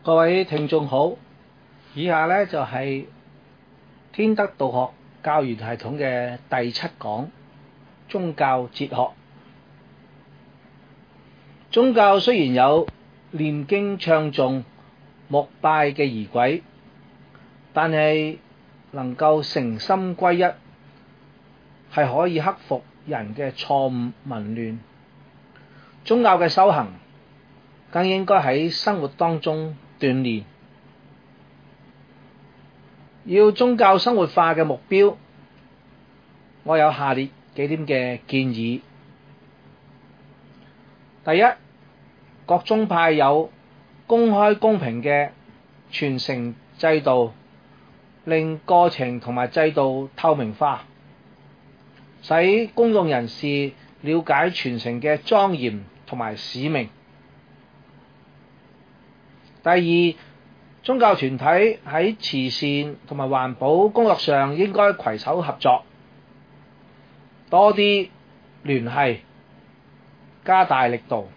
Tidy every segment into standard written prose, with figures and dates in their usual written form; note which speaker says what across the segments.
Speaker 1: 各位聽眾好，以下呢就係天德道學教研系統嘅第7講宗教哲學。宗教雖然有念經唱誦、膜拜嘅儀軌，但係能夠誠心歸一，係可以克服人嘅錯誤紊亂。宗教嘅修行更應該喺生活當中鍛鍊。要宗教生活化嘅目標，我有下列幾點嘅建議。第一，各宗派有公開公平嘅傳承制度，令過程同埋制度透明化，使公眾人士了解傳承嘅莊嚴同埋使命。第二，宗教團體喺慈善同埋環保工作上應該攜手合作，多啲聯繫，加大力度。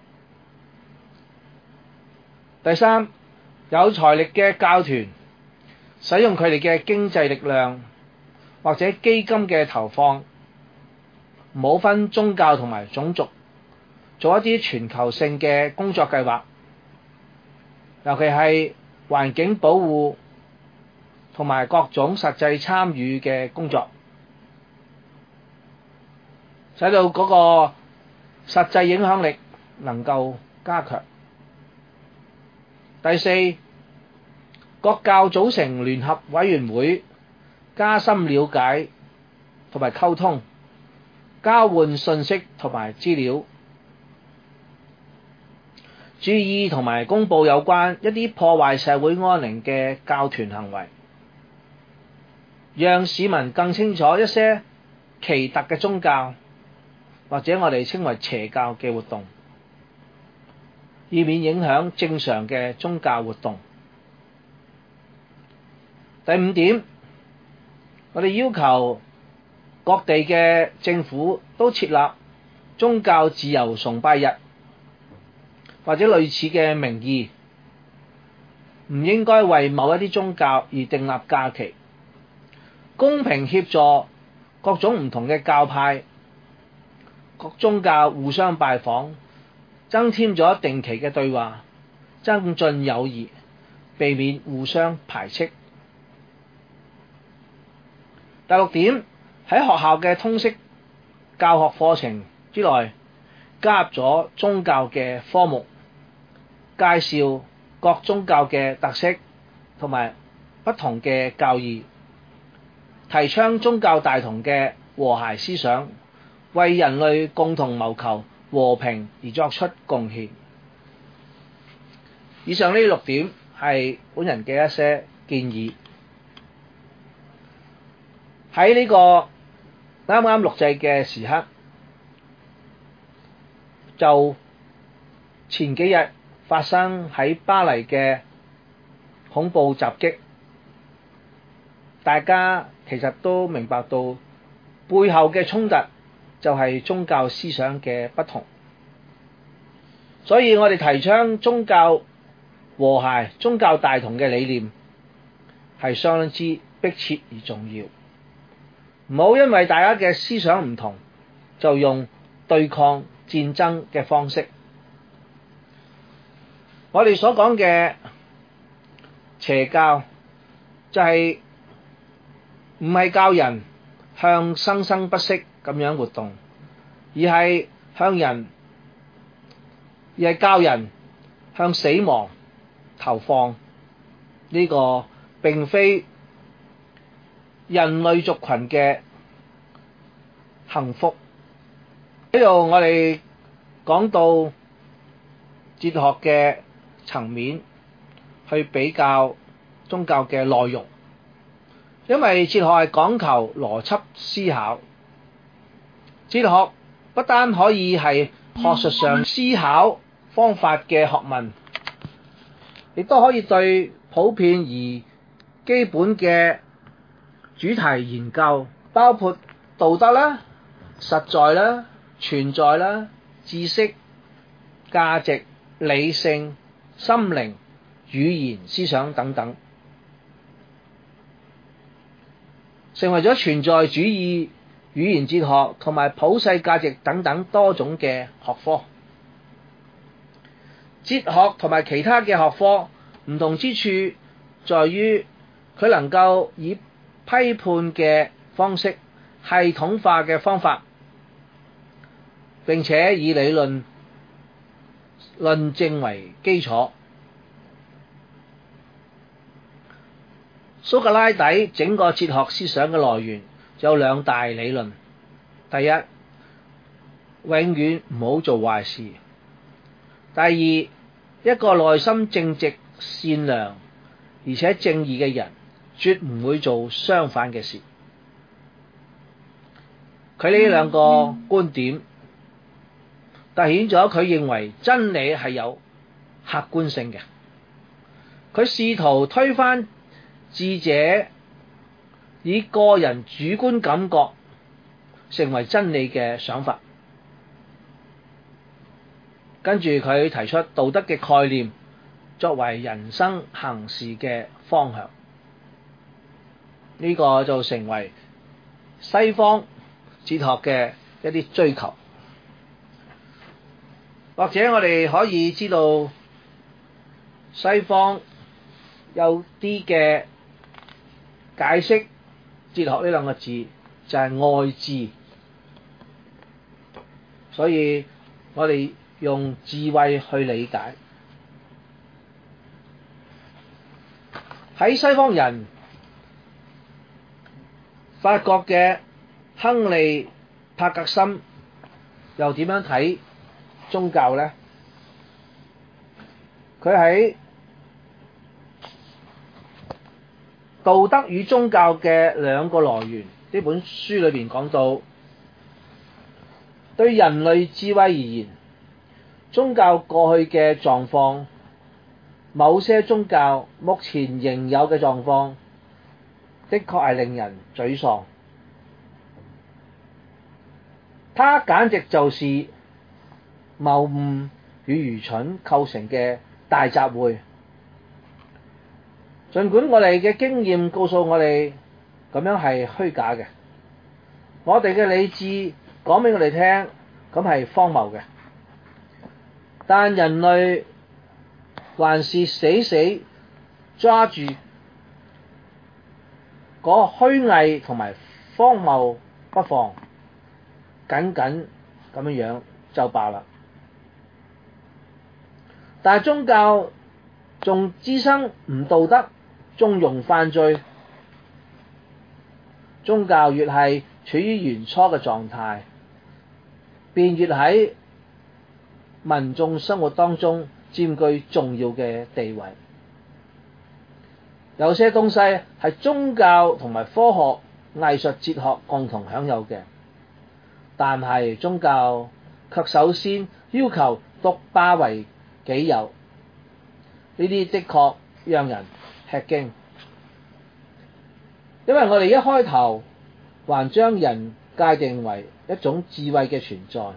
Speaker 1: 第三，有財力嘅教團使用佢哋嘅經濟力量或者基金嘅投放，唔好分宗教同埋種族，做一啲全球性嘅工作計劃，尤其係環境保護同埋各種實際參與嘅工作，使到嗰個實際影響力能夠加強。第四，各教組成聯合委員會，加深了解同埋溝通，交換信息同埋資料，注意同埋公佈有關一啲破壞社會安寧嘅教團行為，讓市民更清楚一些奇特嘅宗教，或者我哋稱為邪教嘅活動，以免影響正常嘅宗教活動。第五點，我哋要求各地嘅政府都設立宗教自由崇拜日，或者類似嘅名義，唔應該為某一啲宗教而訂立假期，公平協助各種唔同嘅教派、各宗教互相拜訪，增添咗定期嘅對話，增進友誼，避免互相排斥。第六點，喺學校嘅通識教學課程之內加入咗宗教嘅科目，介紹各宗教嘅特色同埋不同嘅教義，提倡宗教大同嘅和諧思想，為人類共同謀求和平而作出貢獻。以上呢6點係本人嘅一些建議。喺呢個啱啱錄製嘅時刻，就前幾日發生喺巴黎嘅恐怖襲擊，大家其實都明白到背後嘅衝突就係宗教思想嘅不同，所以我哋提倡宗教和諧、宗教大同嘅理念係相當之迫切而重要。唔好因為大家嘅思想唔同，就用對抗戰爭嘅方式。我哋所講嘅邪教就係唔係教人向生生不息咁樣活動，而係教人向死亡投放。呢個並非人類族群嘅幸福。呢度我哋講到哲學嘅層面去比較宗教嘅內容，因為哲學係講求邏輯思考。哲學不單可以係學術上思考方法嘅學問，亦都可以對普遍而基本嘅主題研究，包括道德啦、實在啦、存在啦、知識、價值、理性、心靈、 語言思想等等，成為咗存在主義、語言哲學同埋普世價值等等多種嘅學科。哲學同埋其他嘅學科唔同之處在於，佢能夠以批判嘅方式、系統化嘅方法，並且以理論論證為基礎。蘇格拉底整個哲學思想嘅來源有兩大理論：第一，永遠唔好做壞事；第二，一個內心正直、善良而且正義嘅人，絕唔會做相反嘅事。佢呢兩個觀點凸顯咗佢認為真理係有客觀性嘅。佢試圖推翻智者以個人主觀感覺成為真理嘅想法。跟住佢提出道德嘅概念作為人生行事嘅方向，呢個就成為西方哲學嘅一啲追求。或者我哋可以知道，西方有啲嘅解釋哲學呢兩個字就係愛智，所以我哋用智慧去理解。喺西方人，法國嘅亨利·柏格森又點樣睇宗教呢？佢喺道德與宗教嘅兩個來源呢本書裏面講到，對人類智慧而言，宗教過去嘅狀況，某些宗教目前仍有嘅狀況，的確係令人沮喪。它簡直就是謬誤與愚蠢構成嘅大集會。儘管我哋嘅經驗告訴我哋咁樣係虛假嘅，我哋嘅理智講俾我哋聽，咁係荒謬嘅，但人類還是死死抓住嗰虛偽同埋荒謬不放，緊緊咁樣就罷啦。但係宗教仲滋生唔道德、縱容犯罪。宗教越係處於原初嘅狀態，便越喺民眾生活當中佔據重要嘅地位。有些東西係宗教同埋科學、藝術、哲學共同享有嘅，但係宗教卻首先要求獨霸為己有，呢啲的確讓人吃驚。因為我哋一開頭還將人界定為一種智慧嘅存在，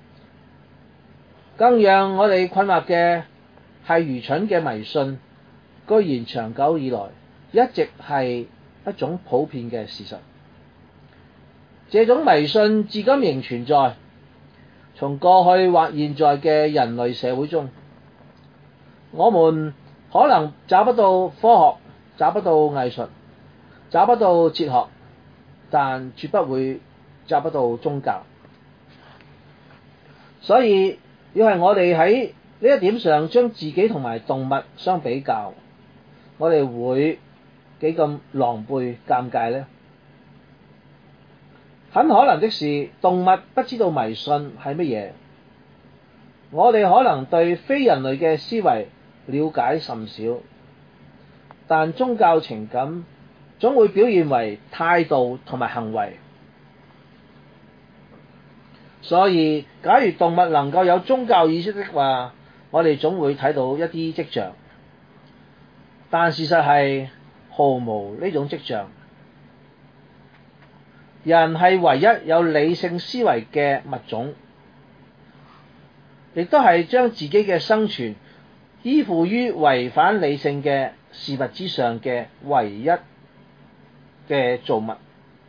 Speaker 1: 更讓我哋困惑嘅係愚蠢嘅迷信，居然長久以來一直係一種普遍嘅事實。這種迷信至今仍存在，從過去或現在嘅人類社會中，我們可能找不到科學，找不到藝術，找不到哲學，但絕不會找不到宗教。所以要係我哋喺呢一點上將自己同埋動物相比較，我哋會幾咁狼狽尷尬呢？很可能的是，動物不知道迷信係乜嘢，我哋可能對非人類嘅思維了解甚少，但宗教情感總會表現為態度同埋行為。所以假如動物能夠有宗教意識的話，我哋總會睇到一啲跡象，但事實係毫無呢種跡象。人係唯一有理性思維嘅物種，亦都係將自己嘅生存依附於違反理性嘅事物之上嘅唯一嘅造物。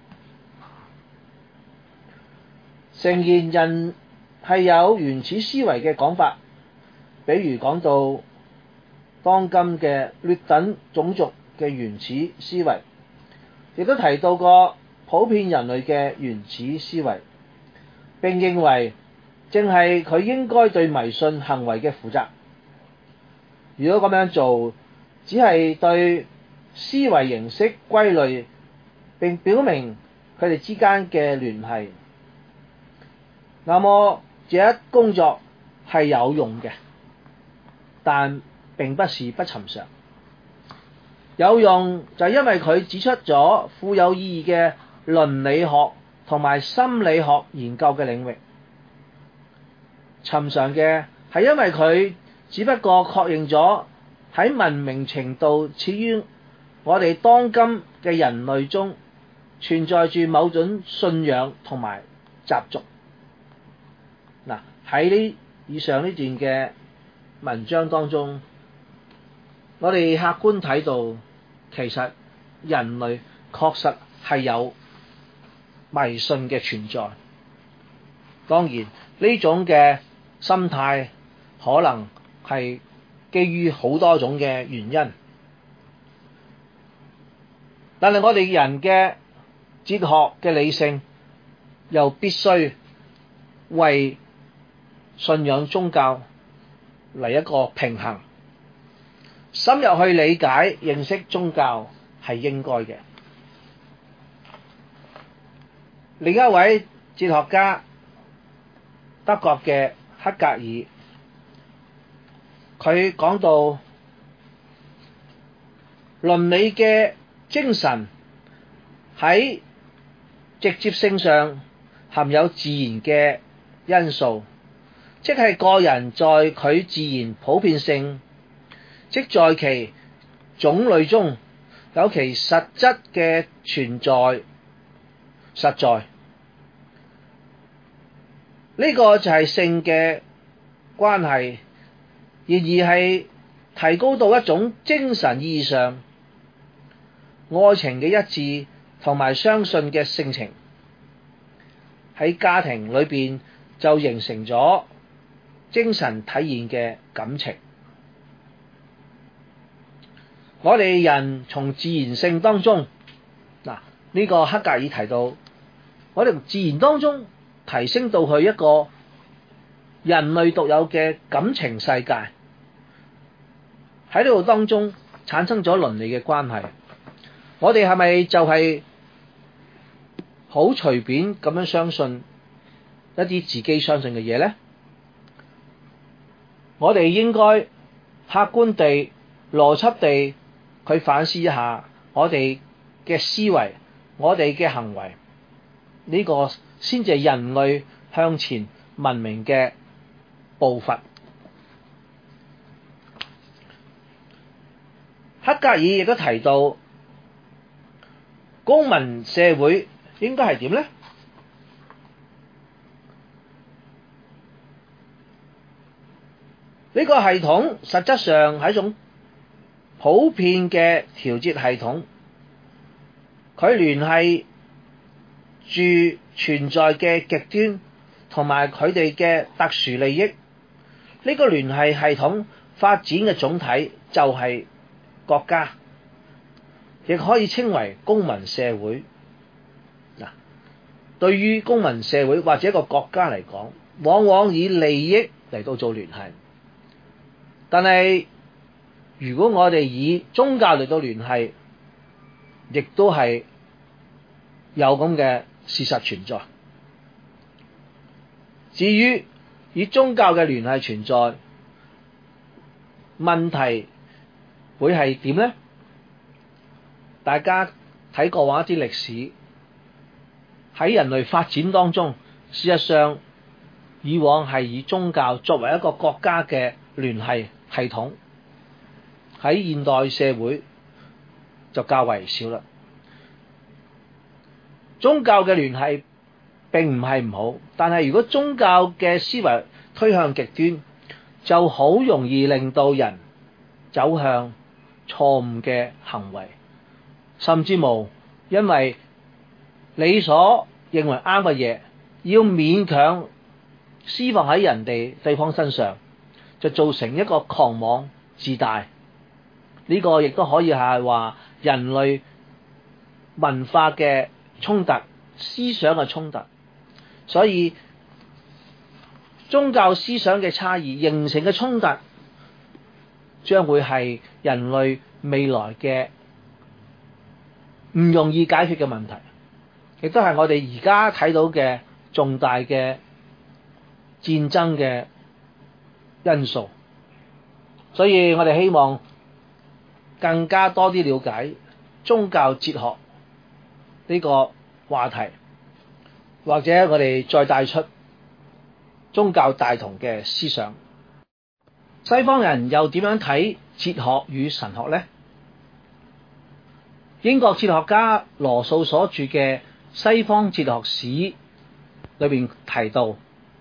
Speaker 1: 誠然，人係有原始思維嘅講法，比如講到當今嘅劣等種族嘅原始思維，亦都提到過普遍人類嘅原始思維，並認為正係佢應該對迷信行為嘅負責。如果咁樣做，只係對思維形式歸類，並表明佢哋之間嘅聯繫，那麼這一工作係有用嘅，但並不是不尋常。有用就係因為佢指出咗富有意義嘅倫理學同埋心理學研究嘅領域。尋常嘅係因為佢只不過確認咗喺文明程度次於我哋當今嘅人類中存在住某種信仰同埋習俗。嗱，喺以上呢段嘅文章當中，我哋客觀睇到，其實人類確實係有迷信嘅存在。當然呢種嘅心態可能係基於好多種嘅原因，但係我哋人嘅哲學嘅理性又必須為信仰宗教嚟一個平衡，深入去理解認識宗教係應該嘅。另一位哲學家，德國嘅黑格爾，佢講到倫理嘅精神喺直接性上含有自然嘅因素，即係個人在佢自然普遍性，即在其種類中有其實質嘅存在實在。呢個就係性嘅關係，然而係提高到一種精神意義上愛情嘅一致同埋相信嘅性情，喺家庭裏邊就形成咗精神體現嘅感情。我哋人從自然性當中，呢個黑格爾提到，我哋從自然當中提升到去一個人類獨有嘅感情世界，喺呢度當中產生咗倫理嘅關係。我哋係咪就係好隨便咁樣相信一啲自己相信嘅嘢呢？我哋應該客觀地、邏輯地去反思一下我哋嘅思維、我哋嘅行為，呢個先至係人類向前文明嘅步伐。黑格爾亦都提到，公民社會應該係點呢？呢個系統實質上係一種普遍嘅調節系統，佢聯繫住存在嘅極端同埋佢哋嘅特殊利益。呢個聯繫系統發展嘅總體就係國家，亦可以稱為公民社會。對於公民社會或者一個國家嚟講，往往以利益嚟到做聯繫。但係如果我哋以宗教嚟到聯繫，亦都係有咁嘅事實存在。至於以宗教嘅聯繫存在，問題會係點呢？大家睇過話一啲歷史，喺人類發展當中，事實上以往係以宗教作為一個國家嘅聯繫系統，喺現代社會就較為少啦。宗教嘅聯繫並唔係唔好，但係如果宗教嘅思維推向極端，就好容易令到人走向錯誤嘅行為，甚至無因為你所認為啱嘅嘢，要勉強施放喺對方身上，就造成一個狂妄自大。呢個亦都可以係話人類文化嘅衝突、思想嘅衝突。所以宗教思想嘅差異形成嘅衝突，將會係人類未來嘅唔容易解決嘅問題，亦都係我哋而家睇到嘅重大嘅戰爭嘅因素。所以我哋希望更加多啲了解宗教哲學呢個話題，或者我哋再帶出宗教大同嘅思想。西方人又點樣睇哲學與神學呢？英國哲學家羅素所著嘅《西方哲學史》裏面提到，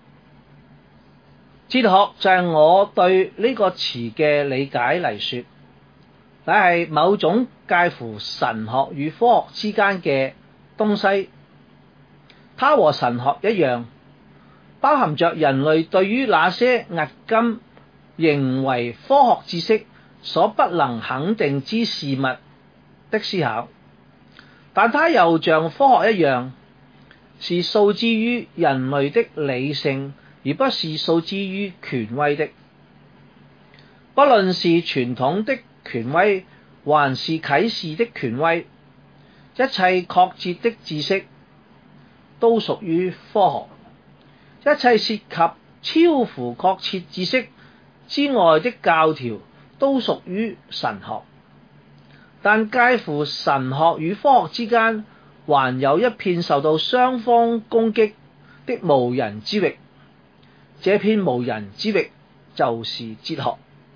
Speaker 1: 哲學就係我對呢個詞嘅理解嚟說，乃係某種介乎神學與科學之間嘅東西。它和神學一樣，包含着人類對於那些迄今仍為科學知識所不能肯定之事物的思考，但它又像科學一樣，是訴之於人類的理性，而不是訴之於權威的。不論是傳統的權威，還是啟示的權威，一切確切的知識都屬於科學，一切涉及超乎確切知識之外的教條都屬於神學。但介乎神學與科學之間，還有一片受到雙方攻擊的無人之域，這片無人之域就是哲學。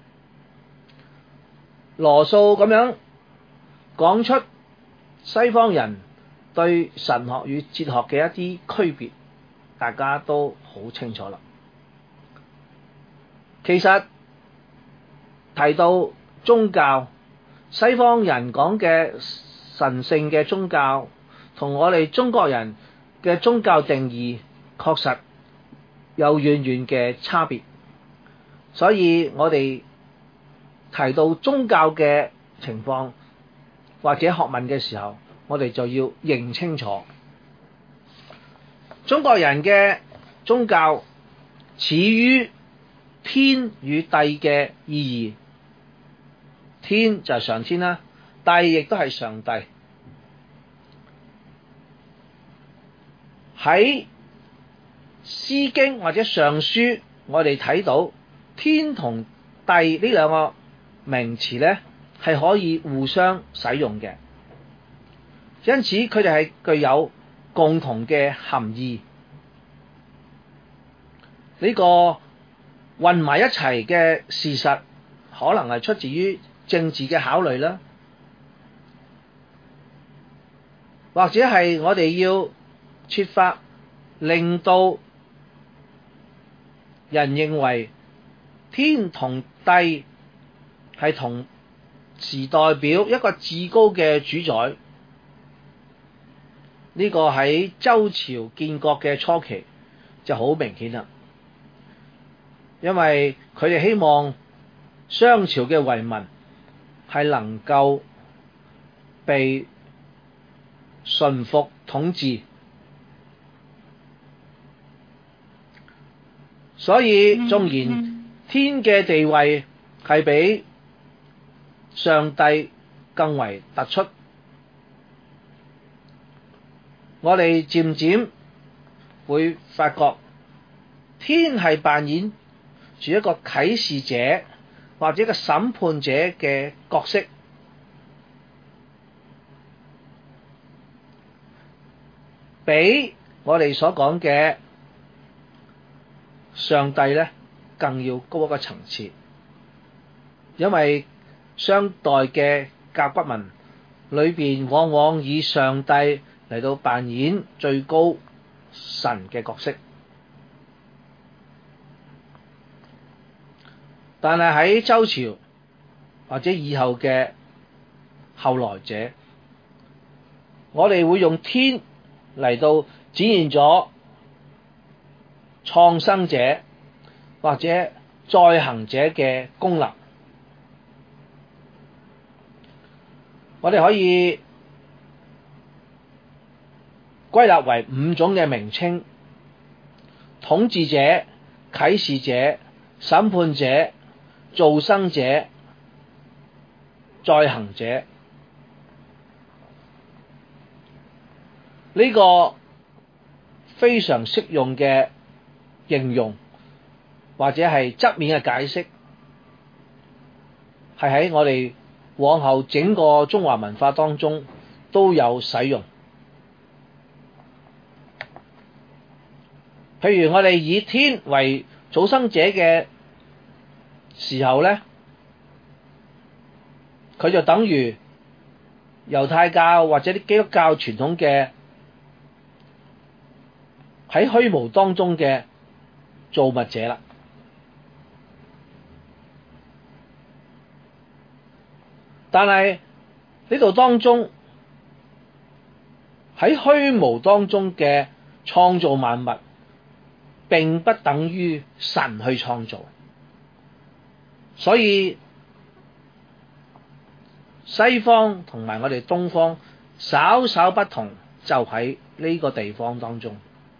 Speaker 1: 羅素咁樣講出西方人對神學與哲學嘅一啲區別，大家都好清楚啦。其實提到宗教，西方人講嘅神聖嘅宗教，同我哋中國人嘅宗教定義確實有遠遠嘅差別。所以我哋提到宗教嘅情況或者學問嘅時候，我哋就要認清楚中國人嘅宗教始於天與地嘅意義。天就係上天啦，地亦都係上帝。喺詩經或者上書，我哋睇到天同地呢兩個名詞呢係可以互相使用嘅，因此佢哋係具有共同嘅含義。呢個混埋一齊嘅事實，可能係出自於政治嘅考慮啦，或者係我哋要設法令到人認為天同地係同時代表一個至高嘅主宰。呢個喺周朝建國嘅初期就好明顯啦，因為佢哋希望商朝嘅遺民係能夠被馴服統治，所以縱然天嘅地位係比上帝更為突出，我哋漸漸會發覺天係扮演住一個啟示者或者一個審判者嘅角色，比我哋所講嘅上帝呢更要高一個層次。因為商代嘅甲骨文裏邊往往以上帝嚟到扮演最高神嘅角色，但係喺周朝或者以後嘅後來者，我哋會用天嚟到展現咗創生者或者再行者嘅功能。我哋可以歸納為5種嘅名稱：統治者、啟示者、審判者、造生者、再行者。呢個非常適用嘅形容或者係側面嘅解釋，係喺我哋往後整個中華文化當中都有使用。譬如我哋以天為造生者嘅時候咧，佢就等於猶太教或者啲基督教傳統嘅喺虛無當中嘅造物者啦。但係呢度當中喺虛無當中嘅創造萬物，並不等於神去創造。所以西方同埋我哋東方稍稍不同，就喺呢個地方當中。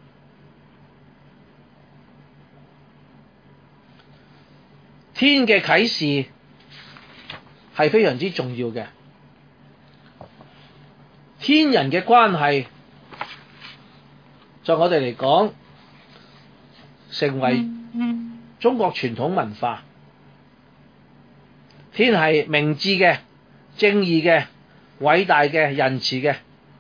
Speaker 1: 天嘅啟示係非常之重要嘅，天人嘅關係，在我哋嚟講，成為中國傳統文化。天係明智嘅、正義嘅、偉大嘅、仁慈嘅，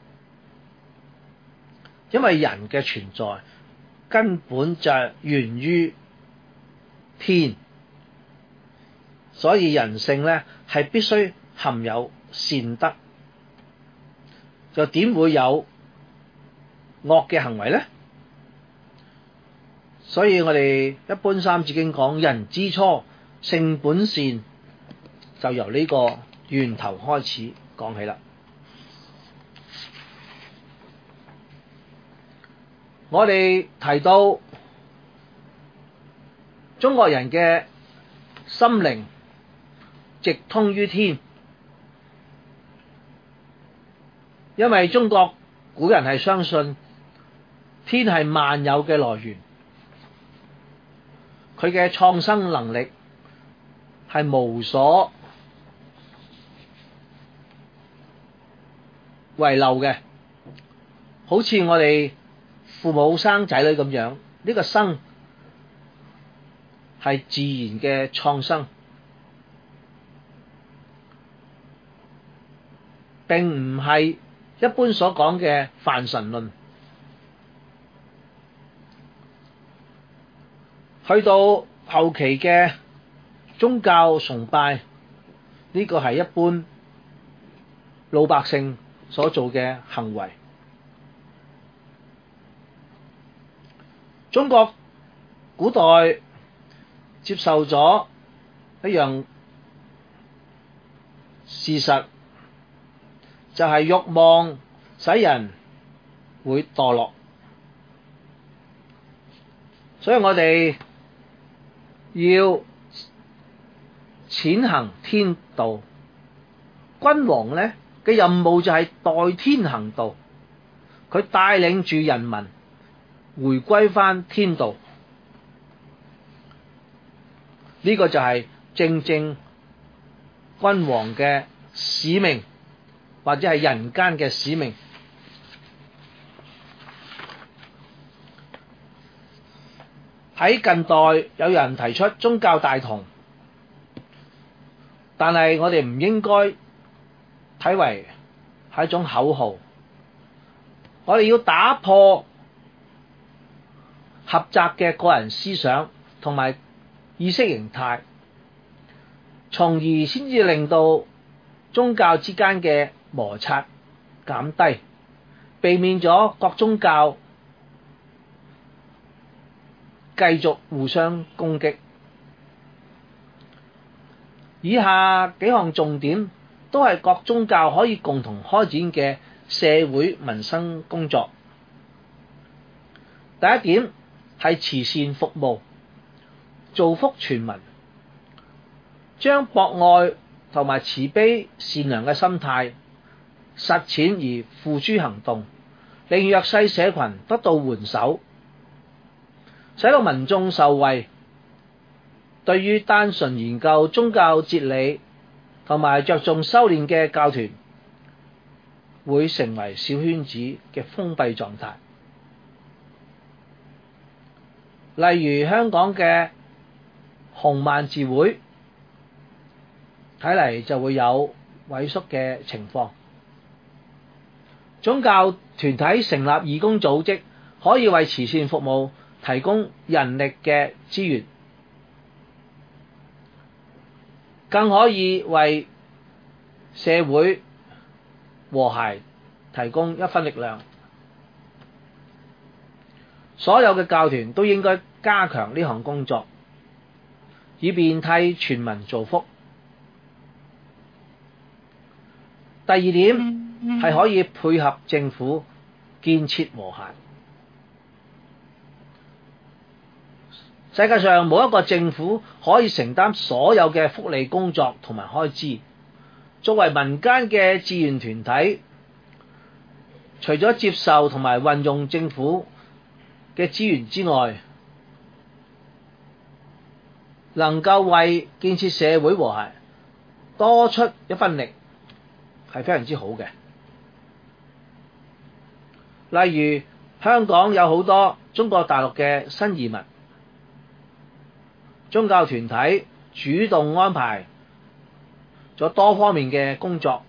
Speaker 1: 因為人嘅存在根本就源於天，所以人性咧係必須含有善德，就點會有惡嘅行為咧？所以我哋一般三字經講人之初性本善，就由呢個源頭開始講起啦。我哋提到中國人嘅心靈直通於天，因為中國古人係相信天係萬有嘅來源，佢嘅創生能力係無所遺漏嘅，好似我哋父母生仔女咁樣，呢個生係自然嘅創生，並唔係一般所講嘅泛神論。去到後期嘅宗教崇拜，呢個係一般老百姓所做嘅行為。中國古代接受咗一樣事實，就係慾望使人會墮落，所以我哋要踐行天道。君王咧嘅任務就係代天行道，佢帶領住人民回歸返天道，呢個就係正正君王嘅使命，或者係人間嘅使命。喺近代有人提出宗教大同，但係我哋唔應該睇為係一種口號，我哋要打破狹窄嘅個人思想同埋意識形態，從而先至令到宗教之間嘅摩擦減低，避免咗各宗教繼續互相攻擊。 以下幾項重點都係各宗教可以共同開展嘅社會民生工作。第一點係慈善服務，造福全民，將博愛同埋慈悲善良嘅心態實踐而付諸行動，令弱勢社群得到援手，使到民眾受惠。對於單純研究宗教哲理同埋着重修煉嘅教團，會成為小圈子嘅封閉狀態。例如香港嘅紅萬字會，睇嚟就會有萎縮嘅情況。宗教團體成立義工組織，可以為慈善服務提供人力嘅資源，更可以為社會和諧提供一分力量。所有嘅教團都應該加強呢項工作，以便替全民造福。第二點係可以配合政府建設和諧。世界上冇一個政府可以承擔所有嘅福利工作同埋開支。作為民間嘅志願團體，除咗接受同埋運用政府嘅資源之外，能夠為建設社會和諧多出一分力，係非常之好嘅。例如香港有好多中國大陸嘅新移民，宗教團體主動安排咗多方面嘅工作，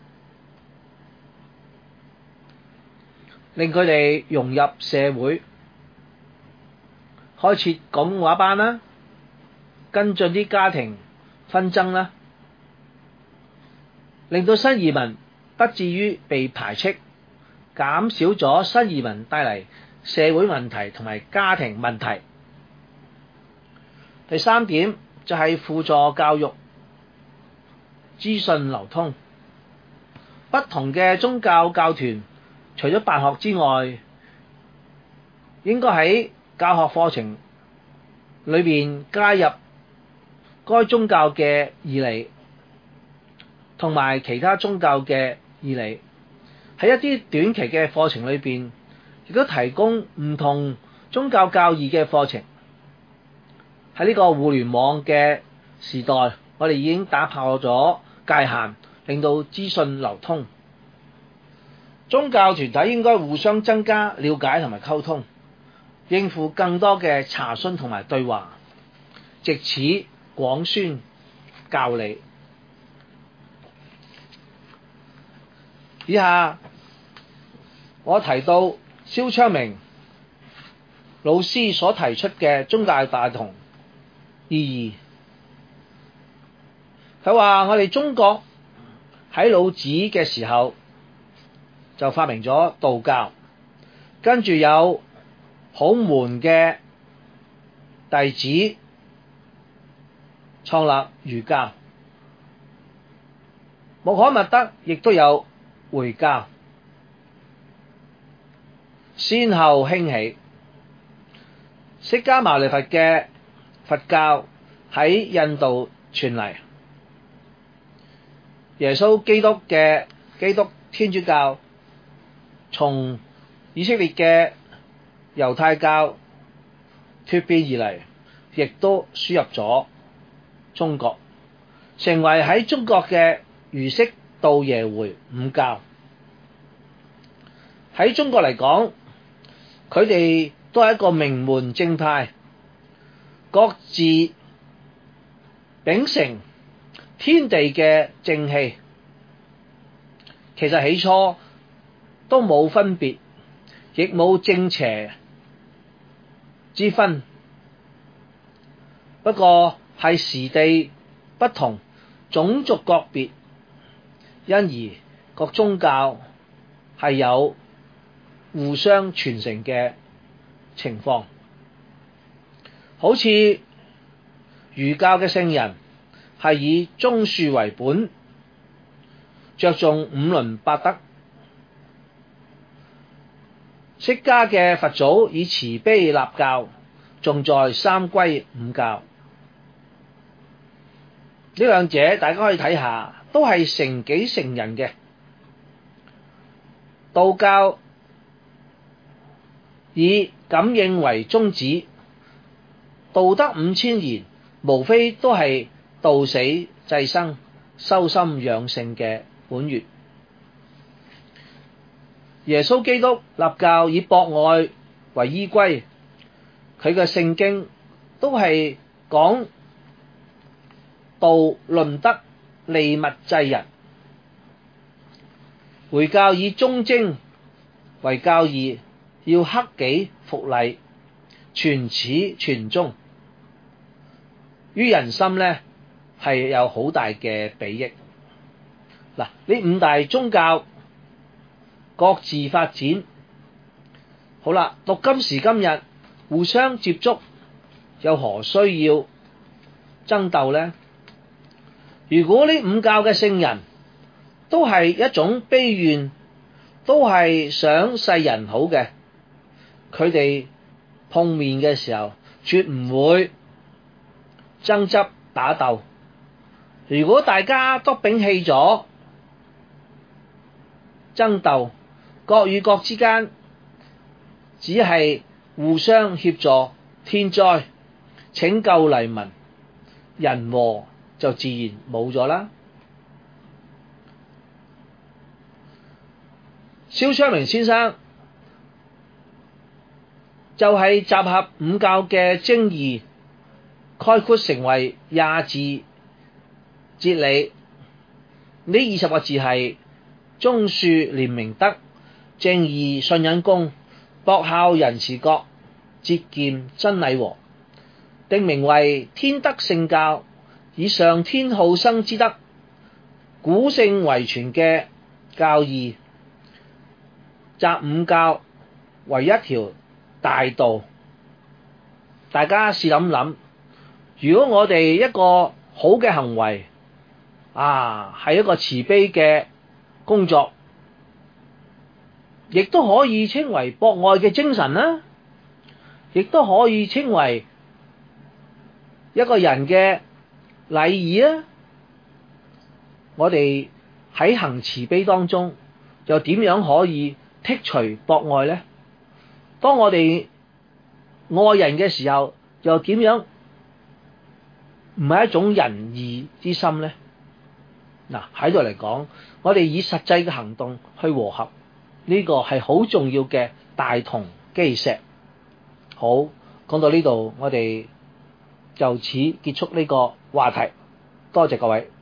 Speaker 1: 令佢哋融入社會，開設廣東話班啦，跟進啲家庭紛爭啦，令到新移民不至於被排斥，減少咗新移民帶嚟社會問題同埋家庭問題。第三點就係輔助教育、資訊流通。不同嘅宗教教團除咗辦學之外，應該喺教學課程裏邊加入該宗教嘅義理，同埋其他宗教嘅義理。喺一啲短期嘅課程裏邊，亦都提供唔同宗教教義嘅課程。喺呢個互聯網嘅時代，我哋已經打破咗界限，令到資訊流通。宗教團體應該互相增加了解同埋溝通，應付更多嘅查詢同埋對話，藉此廣宣教理。以下我提到蕭昌明老師所提出嘅宗教大同意義。佢話我哋中國喺老子嘅時候就發明咗道教，跟住有孔門嘅弟子創立儒教，穆罕默德亦都有回教，先後興起。釋迦牟尼佛嘅佛教喺印度傳嚟，耶穌基督嘅基督天主教從以色列嘅猶太教脫變而嚟，亦都輸入咗中國，成為喺中國嘅儒釋道耶回五教。喺中國嚟講，佢哋都係一個名門正派，各自秉承天地嘅正氣。其實起初都冇分別，亦冇正邪之分，不過係時地不同，種族各別，因而各宗教係有互相傳承嘅情況。好似儒教嘅聖人係以忠恕為本，着重五倫八德。釋迦嘅佛祖以慈悲立教，重在三歸五教。呢兩者大家可以睇下，都係成己成人嘅。道教以感應為宗旨，道德5000言，無非都係道死濟生、修心養性嘅本願。耶穌基督立教以博愛為依歸，佢嘅聖經都係講道論德、利物濟人。回教以忠貞為教義，要克己復禮，傳始傳終，於人心呢係有好大嘅裨益。嗱，呢五大宗教各自發展，好啦，到今時今日互相接觸，又何需要爭鬥呢？如果呢五教嘅聖人都係一種悲願，都係想世人好嘅，佢哋碰面嘅時候絕唔會爭執打鬥。如果大家都摒棄咗爭鬥，各與各之間只係互相協助天災、拯救黎民，人禍就自然冇咗啦。蕭昌明先生就係集合五教嘅精義，概括成為20字哲理。呢20個字係忠恕廉明德、正義信忍公、博孝仁慈國、節儉真禮和，定名為天德聖教，以上天好生之德，古聖遺傳嘅教義，集五教為一條大道。大家試諗諗，如果我哋一個好嘅行為係一個慈悲嘅工作，亦都可以稱為博愛嘅精神啦，亦都可以稱為一個人嘅禮儀啊。我哋喺行慈悲當中，又點樣可以剔除博愛呢？當我哋愛人嘅時候，又點樣唔係一種仁義之心呢？嗱，喺度嚟講，我哋以實際嘅行動去和合，呢個係好重要嘅大同基石。好，講到呢度，我哋就此結束呢個話題。多謝各位。